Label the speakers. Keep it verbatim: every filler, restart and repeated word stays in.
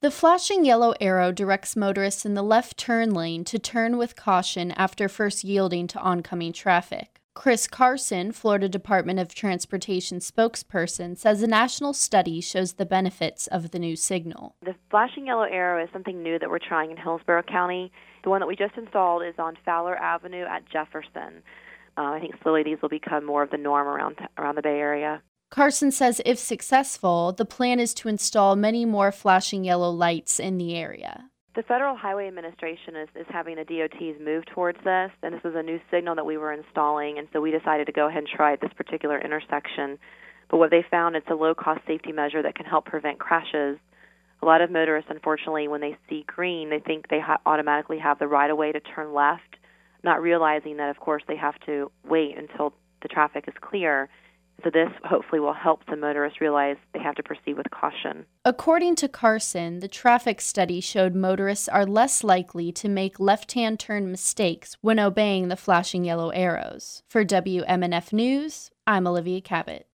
Speaker 1: The flashing yellow arrow directs motorists in the left turn lane to turn with caution after first yielding to oncoming traffic. Chris Carson, Florida Department of Transportation spokesperson, says a national study shows the benefits of the new signal.
Speaker 2: The flashing yellow arrow is something new that we're trying in Hillsborough County. The one that we just installed is on Fowler Avenue at Jefferson. Uh, I think slowly these will become more of the norm around around the Bay Area.
Speaker 1: Carson says if successful, the plan is to install many more flashing yellow lights in the area.
Speaker 2: The Federal Highway Administration is, is having the D O Ts move towards this, and this was a new signal that we were installing, and so we decided to go ahead and try at this particular intersection. But what they found, it's a low-cost safety measure that can help prevent crashes. A lot of motorists, unfortunately, when they see green, they think they ha- automatically have the right-of-way to turn left, not realizing that, of course, they have to wait until the traffic is clear. So this hopefully will help the motorists realize they have to proceed with caution.
Speaker 1: According to Carson, the traffic study showed motorists are less likely to make left-hand turn mistakes when obeying the flashing yellow arrows. For W M N F News, I'm Olivia Cabot.